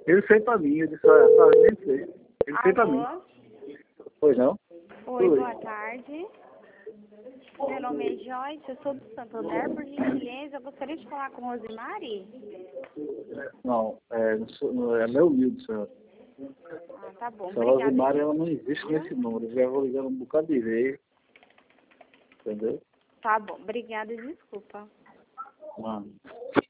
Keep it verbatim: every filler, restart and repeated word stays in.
Ele fez pra mim, eu disse, olha, tá, nem sei. Ele fez pra mim. Alô? Pois não? Oi, Oi. boa tarde. Meu nome é Joyce, eu sou do Santander. Por gentileza, eu gostaria de falar com Rosemary. Não, é, não sou- não, é meu humilde, senhor. Ah, tá bom. Essa Obrigada. Rosemary, ela não existe nesse número. Eu já vou ligando um bocado de vez. Entendeu? Tá bom. Obrigada e desculpa. Mano.